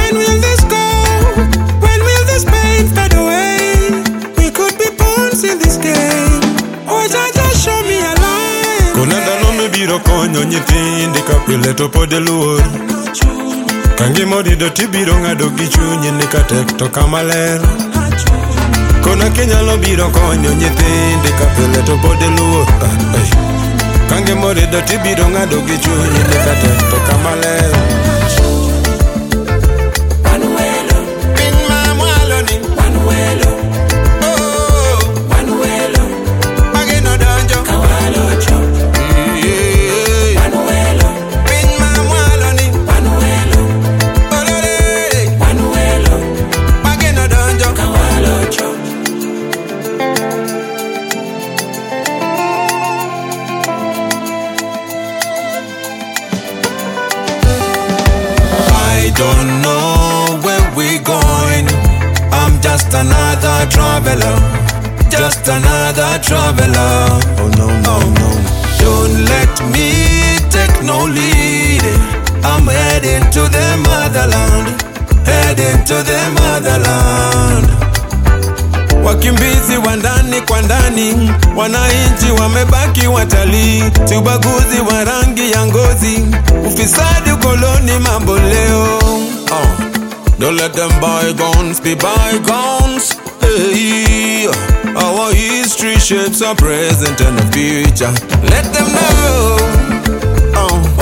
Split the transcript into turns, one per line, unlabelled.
When will this go? When will this pain fade away? We could be pawns in this game. Oh, just show me a line.
Konanda no me biro konyo nyithindi kapile to pod luor. Kangi modi do tibiro ngado gi chunyi ni katek to kamaler. Kona kenyalo biro konyo nyithindi kapile to pod luor. Kangi modi do tibiro ngado gi chunyi ni katek to kamaler. I don't know where we're going. I'm just another traveler. Just another traveler. Oh no, no, no. Don't let me take no lead. I'm heading to the motherland. Heading to the motherland. Wakimbizi wa ndani kwa ndani, wananchi wamebaki watalii. Si ubaguzi wa rangi ya ngozi, ufisadi, ukoloni, mambo leo. Don't let them bygones be bygones. Hey, our history shapes our present and the future. Let them know.